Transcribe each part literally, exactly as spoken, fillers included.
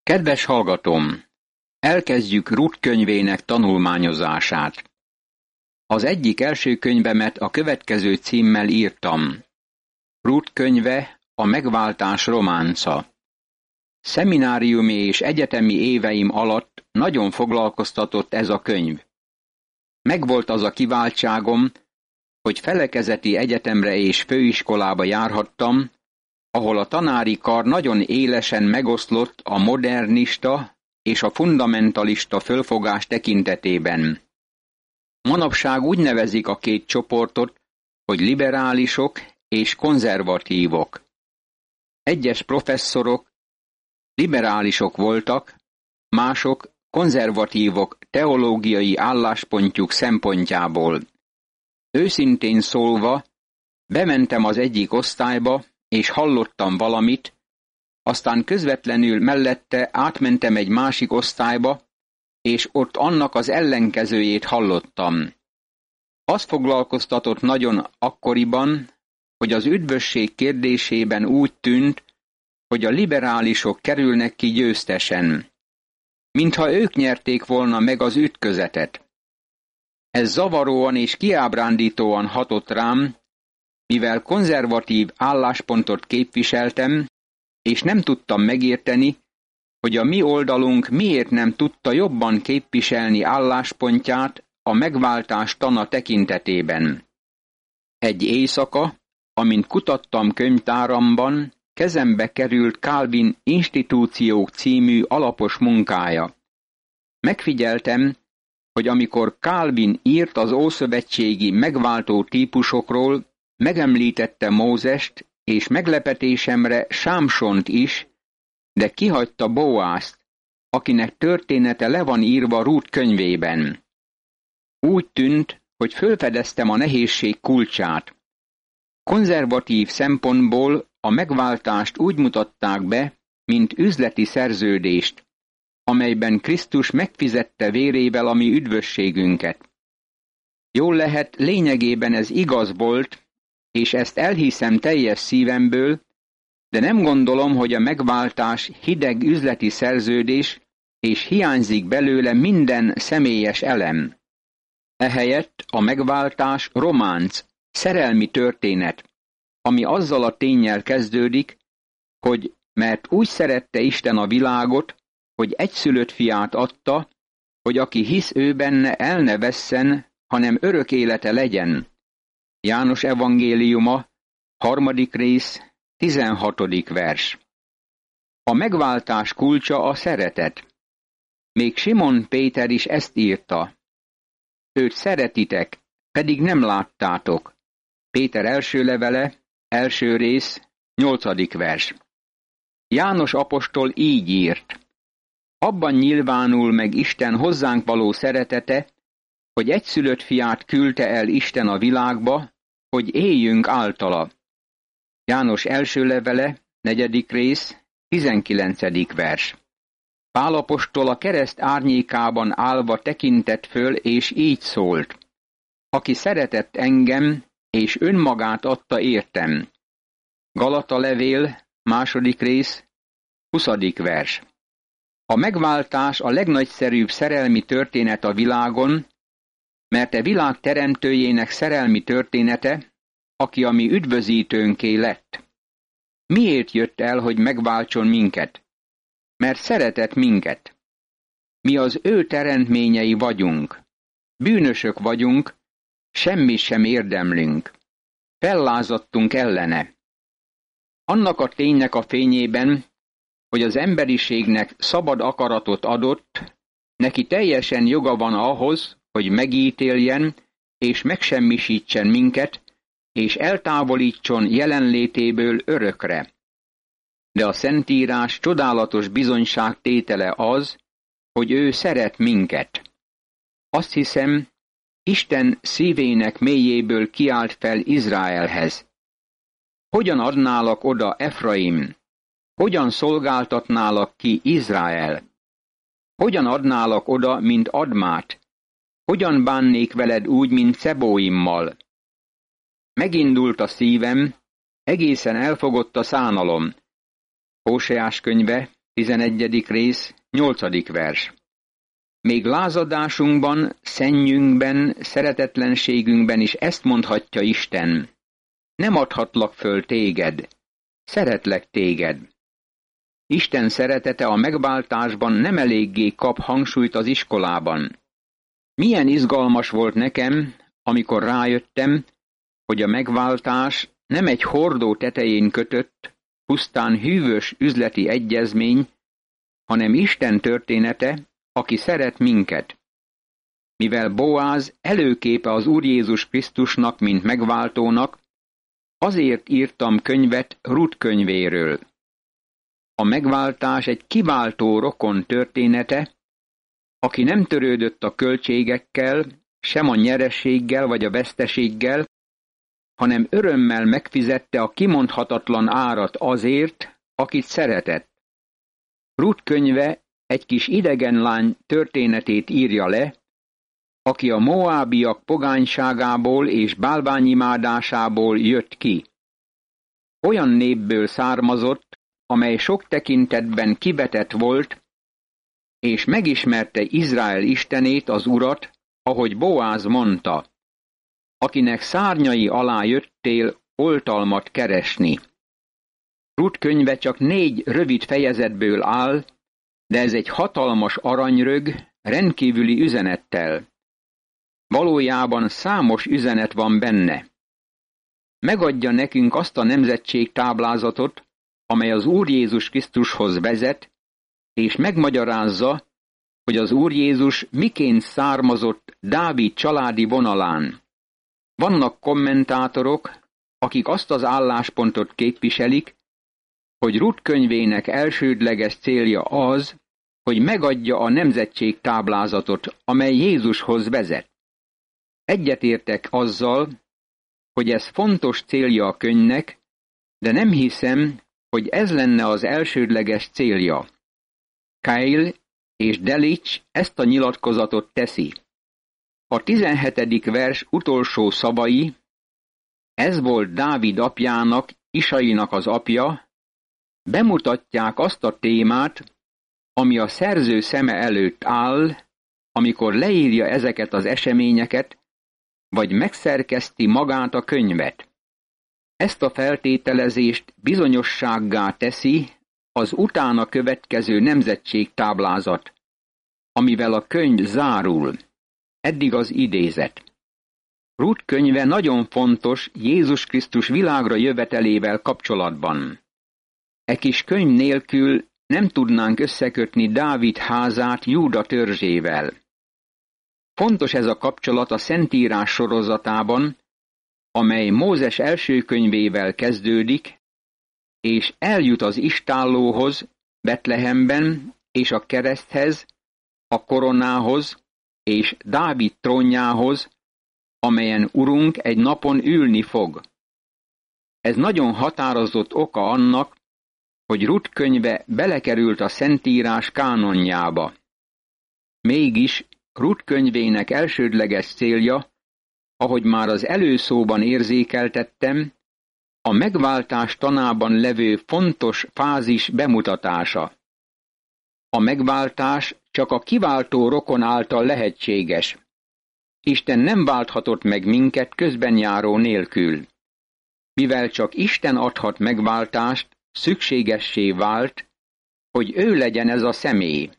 Kedves hallgatóm! Elkezdjük Rut könyvének tanulmányozását. Az egyik első könyvemet a következő címmel írtam. Rut könyve, a megváltás románca. Szemináriumi és egyetemi éveim alatt nagyon foglalkoztatott ez a könyv. Megvolt az a kiváltságom, hogy felekezeti egyetemre és főiskolába járhattam, ahol a tanári kar nagyon élesen megoszlott a modernista és a fundamentalista fölfogás tekintetében. Manapság úgy nevezik a két csoportot, hogy liberálisok és konzervatívok. Egyes professzorok liberálisok voltak, mások konzervatívok teológiai álláspontjuk szempontjából. Őszintén szólva, bementem az egyik osztályba, és hallottam valamit, aztán közvetlenül mellette átmentem egy másik osztályba, és ott annak az ellenkezőjét hallottam. Az foglalkoztatott nagyon akkoriban, hogy az üdvösség kérdésében úgy tűnt, hogy a liberálisok kerülnek ki győztesen, mintha ők nyerték volna meg az ütközetet. Ez zavaróan és kiábrándítóan hatott rám, mivel konzervatív álláspontot képviseltem, és nem tudtam megérteni, hogy a mi oldalunk miért nem tudta jobban képviselni álláspontját a megváltás tana tekintetében. Egy éjszaka, amint kutattam könyvtáramban, kezembe került Calvin Institúciók című alapos munkája. Megfigyeltem, hogy amikor Calvin írt az ószövetségi megváltó típusokról, megemlítette Mózest, és meglepetésemre Sámsont is, de kihagyta Boázt, akinek története le van írva Rut könyvében. Úgy tűnt, hogy fölfedeztem a nehézség kulcsát. Konzervatív szempontból a megváltást úgy mutatták be, mint üzleti szerződést, amelyben Krisztus megfizette vérével a mi üdvösségünket. Jól lehet, lényegében ez igaz volt, és ezt elhiszem teljes szívemből, de nem gondolom, hogy a megváltás hideg üzleti szerződés, és hiányzik belőle minden személyes elem. Ehelyett a megváltás románc, szerelmi történet, ami azzal a ténnyel kezdődik, hogy mert úgy szerette Isten a világot, hogy egyszülött fiát adta, hogy aki hisz ő benne, el ne vesszen, hanem örök élete legyen. János evangéliuma, harmadik rész, tizenhatodik vers. A megváltás kulcsa a szeretet. Még Simon Péter is ezt írta. Őt szeretitek, pedig nem láttátok. Péter első levele, első rész, nyolcadik vers. János apostol így írt. Abban nyilvánul meg Isten hozzánk való szeretete, hogy egyszülött fiát küldte el Isten a világba, hogy éljünk általa. János első levele, negyedik rész, tizenkilencedik vers. Pál apostol a kereszt árnyékában állva tekintett föl, és így szólt. Aki szeretett engem, és önmagát adta értem. Galata levél, második rész, huszadik vers. A megváltás a legnagyszerűbb szerelmi történet a világon, mert a világ teremtőjének szerelmi története, aki a mi üdvözítőnké lett. Miért jött el, hogy megváltson minket? Mert szeretett minket. Mi az ő teremtményei vagyunk. Bűnösök vagyunk, semmit sem érdemlünk. Fellázadtunk ellene. Annak a ténynek a fényében, hogy az emberiségnek szabad akaratot adott, neki teljesen joga van ahhoz, hogy megítéljen és megsemmisítsen minket, és eltávolítson jelenlétéből örökre. De a Szentírás csodálatos bizonyság tétele az, hogy ő szeret minket. Azt hiszem, Isten szívének mélyéből kiált fel Izraelhez. Hogyan adnálak oda Efraim? Hogyan szolgáltatnálak ki Izrael? Hogyan adnálak oda, mint Admát? Hogyan bánnék veled úgy, mint Szebóimmal? Megindult a szívem, egészen elfogott a szánalom. Hóseás könyve, tizenegyedik rész, nyolcadik vers. Még lázadásunkban, szennyünkben, szeretetlenségünkben is ezt mondhatja Isten. Nem adhatlak föl téged, szeretlek téged. Isten szeretete a megváltásban nem eléggé kap hangsúlyt az iskolában. Milyen izgalmas volt nekem, amikor rájöttem, hogy a megváltás nem egy hordó tetején kötött, pusztán hűvös üzleti egyezmény, hanem Isten története, aki szeret minket. Mivel Boáz előképe az Úr Jézus Krisztusnak, mint megváltónak, azért írtam könyvet Rut könyvéről. A megváltás egy kiváltó rokon története, aki nem törődött a költségekkel, sem a nyereséggel vagy a veszteséggel, hanem örömmel megfizette a kimondhatatlan árat azért, akit szeretett. Rut könyve egy kis idegen lány történetét írja le, aki a moábiak pogányságából és bálványimádásából jött ki. Olyan népből származott, amely sok tekintetben kivetett volt, és megismerte Izrael istenét, az Urat, ahogy Boáz mondta, akinek szárnyai alá jöttél oltalmat keresni. Rut könyve csak négy rövid fejezetből áll, de ez egy hatalmas aranyrög, rendkívüli üzenettel. Valójában számos üzenet van benne. Megadja nekünk azt a nemzetség táblázatot, amely az Úr Jézus Krisztushoz vezet, és megmagyarázza, hogy az Úr Jézus miként származott Dávid családi vonalán. Vannak kommentátorok, akik azt az álláspontot képviselik, hogy Rut könyvének elsődleges célja az, hogy megadja a nemzetség táblázatot, amely Jézushoz vezet. Egyetértek azzal, hogy ez fontos célja a könyvnek, de nem hiszem, hogy ez lenne az elsődleges célja. Kyle és Delitzsch ezt a nyilatkozatot teszi. A tizenhetedik vers utolsó szavai, ez volt Dávid apjának, Isainak az apja, bemutatják azt a témát, ami a szerző szeme előtt áll, amikor leírja ezeket az eseményeket, vagy megszerkeszti magát a könyvet. Ezt a feltételezést bizonyossággá teszi az utána következő nemzetség táblázat, amivel a könyv zárul. Eddig az idézet. Rut könyve nagyon fontos Jézus Krisztus világra jövetelével kapcsolatban. E kis könyv nélkül nem tudnánk összekötni Dávid házát Júda törzsével. Fontos ez a kapcsolat a Szentírás sorozatában, amely Mózes első könyvével kezdődik, és eljut az istállóhoz, Betlehemben, és a kereszthez, a koronához, és Dávid trónjához, amelyen Urunk egy napon ülni fog. Ez nagyon határozott oka annak, hogy Rut könyve belekerült a Szentírás kánonjába. Mégis Rut könyvének elsődleges célja, ahogy már az előszóban érzékeltettem, a megváltás tanában levő fontos fázis bemutatása. A megváltás csak a kiváltó rokon által lehetséges. Isten nem válthatott meg minket közbenjáró nélkül. Mivel csak Isten adhat megváltást, szükségessé vált, hogy ő legyen ez a személy.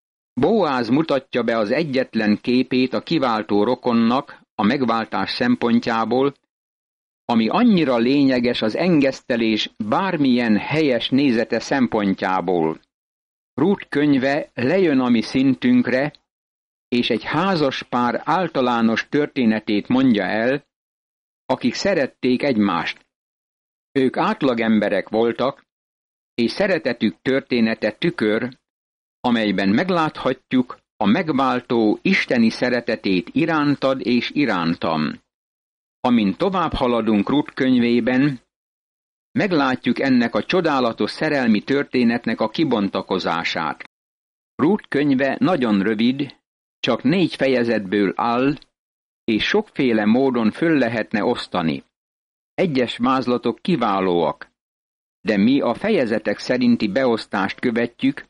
Boáz mutatja be az egyetlen képét a kiváltó rokonnak a megváltás szempontjából, ami annyira lényeges az engesztelés bármilyen helyes nézete szempontjából. Rut könyve lejön a mi szintünkre, és egy házas pár általános történetét mondja el, akik szerették egymást. Ők átlagemberek voltak, és szeretetük története tükör, amelyben megláthatjuk a megváltó isteni szeretetét irántad és irántam. Amint tovább haladunk Rut könyvében, meglátjuk ennek a csodálatos szerelmi történetnek a kibontakozását. Rut könyve nagyon rövid, csak négy fejezetből áll, és sokféle módon föl lehetne osztani. Egyes vázlatok kiválóak, de mi a fejezetek szerinti beosztást követjük,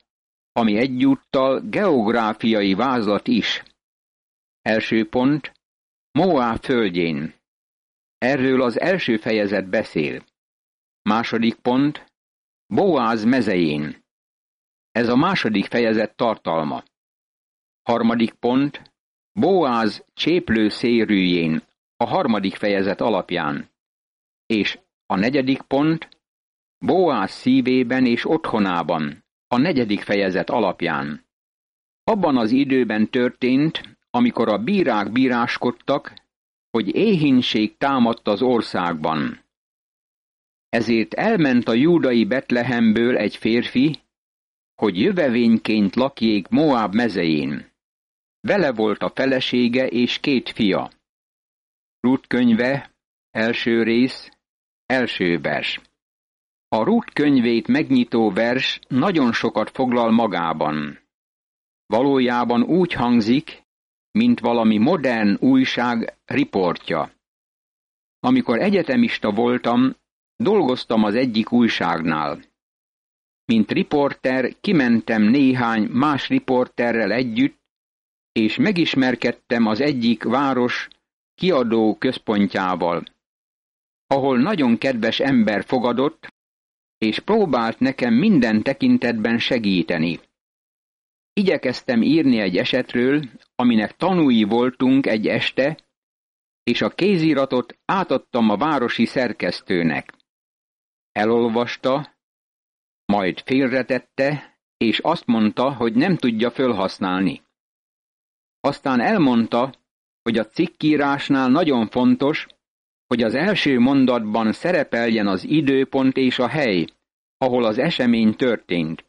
ami egyúttal geográfiai vázlat is. Első pont, Moáb földjén. Erről az első fejezet beszél. Második pont, Boáz mezején. Ez a második fejezet tartalma. Harmadik pont, Boáz cséplő szérűjén, a harmadik fejezet alapján. És a negyedik pont, Boáz szívében és otthonában, a negyedik fejezet alapján. Abban az időben történt, amikor a bírák bíráskodtak, hogy éhínség támadt az országban. Ezért elment a júdai Betlehemből egy férfi, hogy jövevényként lakjék Moáb mezején. Vele volt a felesége és két fia. Rút könyve, első rész, első vers. A Rút könyvét megnyitó vers nagyon sokat foglal magában. Valójában úgy hangzik, mint valami modern újság riportja. Amikor egyetemista voltam, dolgoztam az egyik újságnál. Mint riporter kimentem néhány más riporterrel együtt, és megismerkedtem az egyik város kiadó központjával, ahol nagyon kedves ember fogadott, és próbált nekem minden tekintetben segíteni. Igyekeztem írni egy esetről, aminek tanúi voltunk egy este, és a kéziratot átadtam a városi szerkesztőnek. Elolvasta, majd félretette, és azt mondta, hogy nem tudja fölhasználni. Aztán elmondta, hogy a cikkírásnál nagyon fontos, hogy az első mondatban szerepeljen az időpont és a hely, ahol az esemény történt.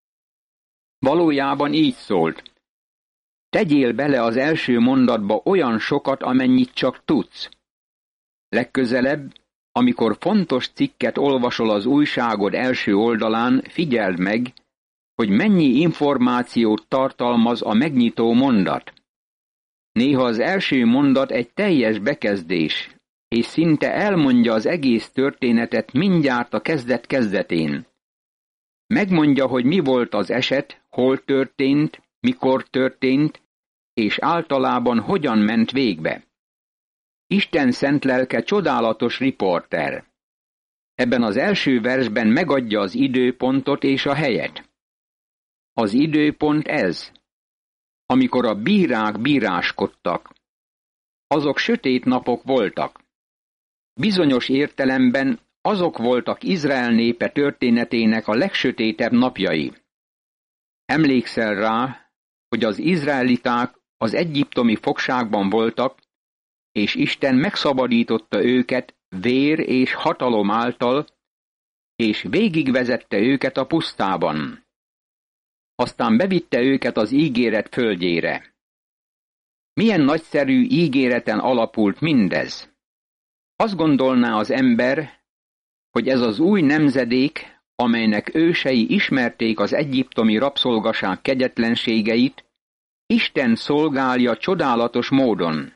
Valójában így szólt. Tegyél bele az első mondatba olyan sokat, amennyit csak tudsz. Legközelebb, amikor fontos cikket olvasol az újságod első oldalán, figyeld meg, hogy mennyi információt tartalmaz a megnyitó mondat. Néha az első mondat egy teljes bekezdés, és szinte elmondja az egész történetet mindjárt a kezdet kezdetén. Megmondja, hogy mi volt az eset, hol történt, mikor történt, és általában hogyan ment végbe. Isten szent lelke csodálatos riporter. Ebben az első versben megadja az időpontot és a helyet. Az időpont ez, amikor a bírák bíráskodtak. Azok sötét napok voltak. Bizonyos értelemben azok voltak Izrael népe történetének a legsötétebb napjai. Emlékszel rá, hogy az izraeliták az egyiptomi fogságban voltak, és Isten megszabadította őket vér és hatalom által, és végigvezette őket a pusztában. Aztán bevitte őket az ígéret földjére. Milyen nagyszerű ígéreten alapult mindez? Azt gondolná az ember, hogy ez az új nemzedék, amelynek ősei ismerték az egyiptomi rabszolgaság kegyetlenségeit, Isten szolgálja csodálatos módon.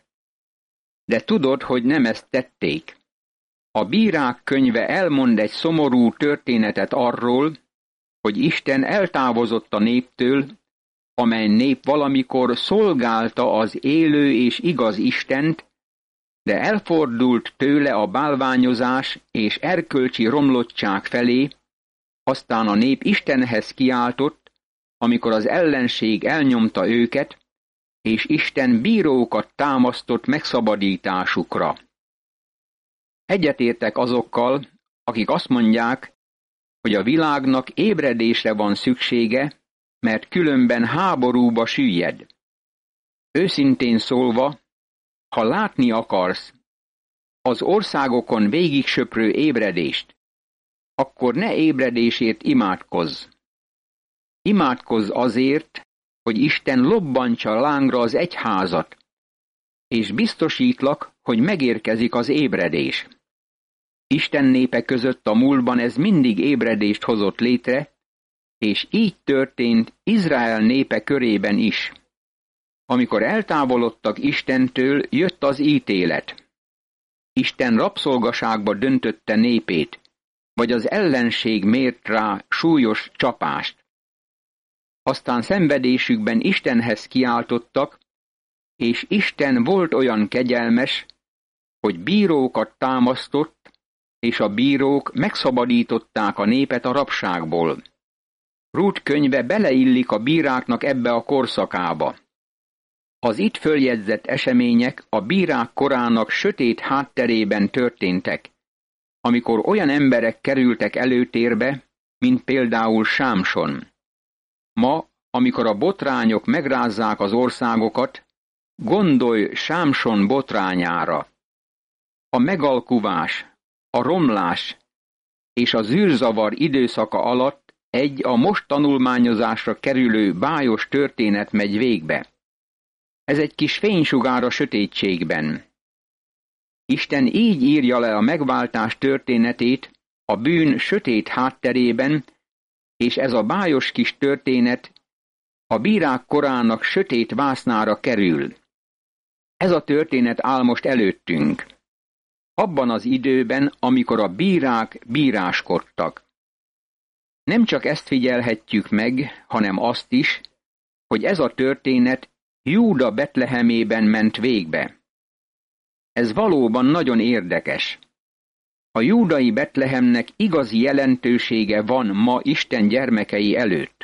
De tudod, hogy nem ezt tették. A bírák könyve elmond egy szomorú történetet arról, hogy Isten eltávozott a néptől, amely nép valamikor szolgálta az élő és igaz Istent, de elfordult tőle a bálványozás és erkölcsi romlottság felé, aztán a nép Istenhez kiáltott, amikor az ellenség elnyomta őket, és Isten bírókat támasztott megszabadításukra. Egyetértek azokkal, akik azt mondják, hogy a világnak ébredésre van szüksége, mert különben háborúba süllyed. Őszintén szólva, ha látni akarsz az országokon végig söprő ébredést, akkor ne ébredésért imádkozz. Imádkozz azért, hogy Isten lobbantsa lángra az egyházat, és biztosítlak, hogy megérkezik az ébredés. Isten népe között a múltban ez mindig ébredést hozott létre, és így történt Izrael népe körében is. Amikor eltávolodtak Istentől, jött az ítélet. Isten rabszolgaságba döntötte népét, vagy az ellenség mért rá súlyos csapást. aztán szenvedésükben Istenhez kiáltottak, és Isten volt olyan kegyelmes, hogy bírókat támasztott, és a bírók megszabadították a népet a rabságból. Rút könyve beleillik a bíráknak ebbe a korszakába. Az itt följegyzett események a bírák korának sötét hátterében történtek, amikor olyan emberek kerültek előtérbe, mint például Sámson. Ma, amikor a botrányok megrázzák az országokat, gondolj Sámson botrányára. A megalkuvás, a romlás és a zűrzavar időszaka alatt egy a most tanulmányozásra kerülő bájos történet megy végbe. Ez egy kis fénysugár a sötétségben. Isten így írja le a megváltás történetét a bűn sötét hátterében, és ez a bájos kis történet a bírák korának sötét vásznára kerül. Ez a történet áll most előttünk. Abban az időben, amikor a bírák bíráskodtak. Nem csak ezt figyelhetjük meg, hanem azt is, hogy ez a történet Júda Betlehemében ment végbe. Ez valóban nagyon érdekes. A júdai Betlehemnek igazi jelentősége van ma Isten gyermekei előtt.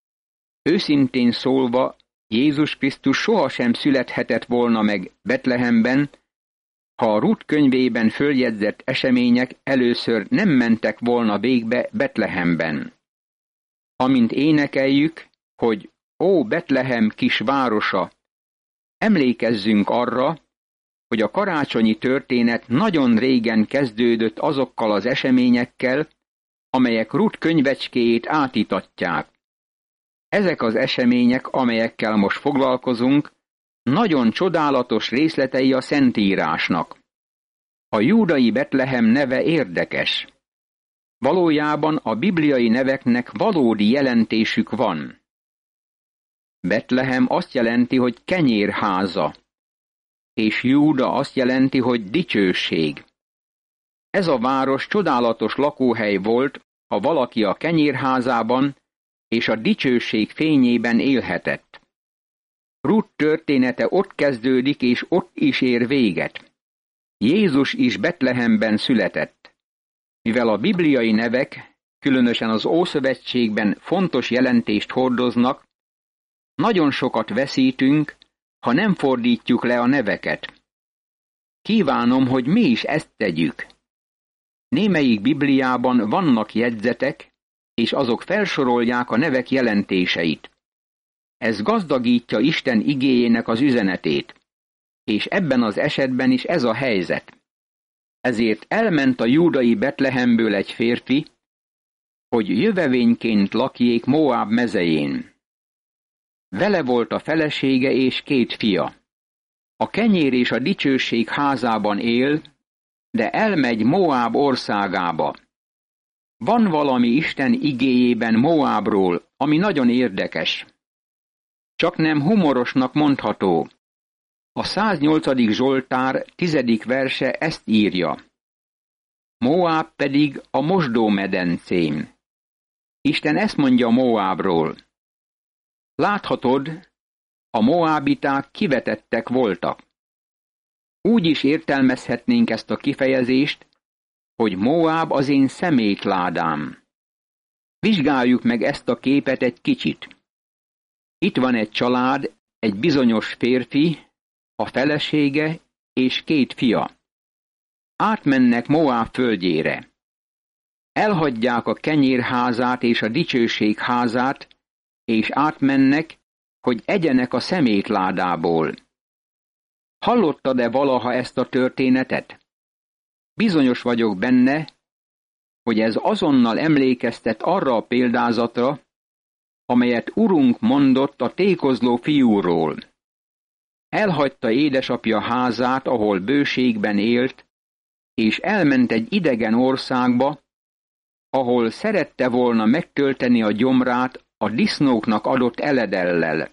Őszintén szólva, Jézus Krisztus sohasem születhetett volna meg Betlehemben, ha a Rút könyvében följegyzett események először nem mentek volna végbe Betlehemben. Amint énekeljük, hogy ó Betlehem kis városa, emlékezzünk arra, hogy a karácsonyi történet nagyon régen kezdődött azokkal az eseményekkel, amelyek Rút könyvecskéjét átítatják. Ezek az események, amelyekkel most foglalkozunk, nagyon csodálatos részletei a Szentírásnak. A júdai Betlehem neve érdekes. Valójában a bibliai neveknek valódi jelentésük van. Betlehem azt jelenti, hogy kenyérháza, és Júda azt jelenti, hogy dicsőség. Ez a város csodálatos lakóhely volt, ha valaki a kenyérházában és a dicsőség fényében élhetett. Rút története ott kezdődik, és ott is ér véget. Jézus is Betlehemben született. Mivel a bibliai nevek, különösen az Ószövetségben fontos jelentést hordoznak, nagyon sokat veszítünk, ha nem fordítjuk le a neveket. Kívánom, hogy mi is ezt tegyük. Némelyik Bibliában vannak jegyzetek, és azok felsorolják a nevek jelentéseit. Ez gazdagítja Isten igéjének az üzenetét, és ebben az esetben is ez a helyzet. Ezért elment a júdai Betlehemből egy férfi, hogy jövevényként lakjék Moáb mezején. Vele volt a felesége és két fia. A kenyér és a dicsőség házában él, de elmegy Moáb országába. Van valami Isten igéjében Moábról, ami nagyon érdekes. Csak nem humorosnak mondható. A száznyolcadik Zsoltár tizedik verse ezt írja. Moáb pedig a mosdómedencém. Isten ezt mondja Moábról. Láthatod, a moábiták kivetettek voltak. Úgy is értelmezhetnénk ezt a kifejezést, hogy Moáb az én szemétládám. Vizsgáljuk meg ezt a képet egy kicsit. Itt van egy család, egy bizonyos férfi, a felesége és két fia. Átmennek Moáb földjére. Elhagyják a kenyérházát és a dicsőség házát, és átmennek, hogy egyenek a szemétládából. Hallottad-e valaha ezt a történetet? Bizonyos vagyok benne, hogy ez azonnal emlékeztet arra a példázatra, amelyet Urunk mondott a tékozló fiúról. Elhagyta édesapja házát, ahol bőségben élt, és elment egy idegen országba, ahol szerette volna megtölteni a gyomrát a disznóknak adott eledellel.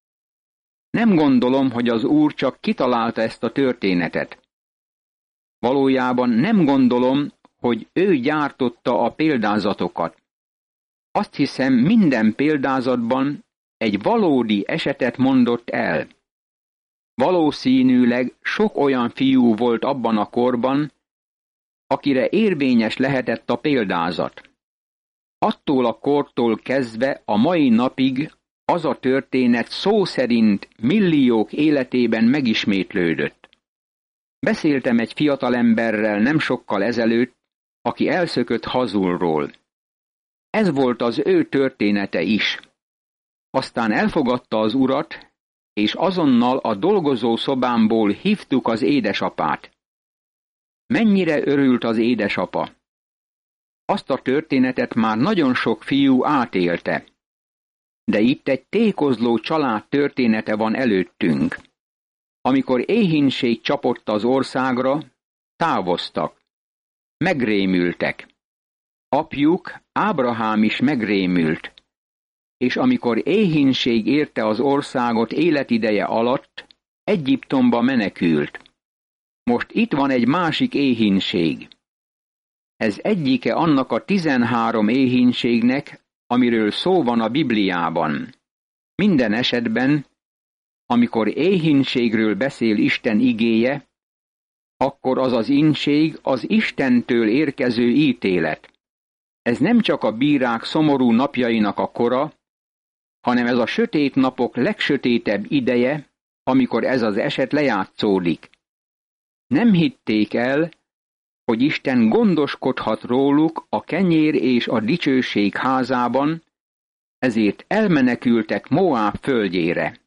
Nem gondolom, hogy az Úr csak kitalálta ezt a történetet. Valójában nem gondolom, hogy ő gyártotta a példázatokat. Azt hiszem, minden példázatban egy valódi esetet mondott el. Valószínűleg sok olyan fiú volt abban a korban, akire érvényes lehetett a példázat. Attól a kortól kezdve a mai napig az a történet szó szerint milliók életében megismétlődött. Beszéltem egy fiatalemberrel nem sokkal ezelőtt, aki elszökött hazulról. Ez volt az ő története is. Aztán elfogadta az Urat, és azonnal a dolgozó szobámból hívtuk az édesapát. Mennyire örült az édesapa! Azt a történetet már nagyon sok fiú átélte. De itt egy tékozló család története van előttünk. Amikor éhínség csapott az országra, távoztak. Megrémültek. Apjuk, Ábrahám is megrémült. És amikor éhínség érte az országot életideje alatt, Egyiptomba menekült. Most itt van egy másik éhínség. Ez egyike annak a tizenhárom éhínségnek, amiről szó van a Bibliában. Minden esetben, amikor éhínségről beszél Isten igéje, akkor az az ínség az Istentől érkező ítélet. Ez nem csak a bírák szomorú napjainak a kora, hanem ez a sötét napok legsötétebb ideje, amikor ez az eset lejátszódik. Nem hitték el, hogy Isten gondoskodhat róluk a kenyér és a dicsőség házában, ezért elmenekültek Moáb földjére.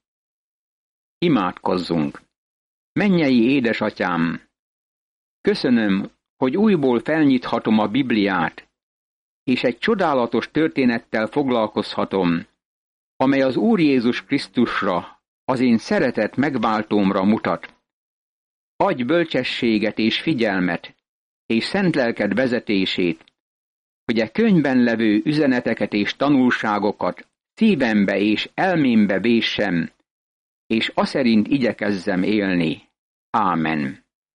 Imádkozzunk! Mennyei édesatyám! Köszönöm, hogy újból felnyithatom a Bibliát, és egy csodálatos történettel foglalkozhatom, amely az Úr Jézus Krisztusra, az én szeretett megváltómra mutat. Adj bölcsességet és figyelmet, és szent lelked vezetését, hogy a könyvben levő üzeneteket és tanulságokat szívembe és elmémbe véssem, és aszerint igyekezzem élni. Ámen.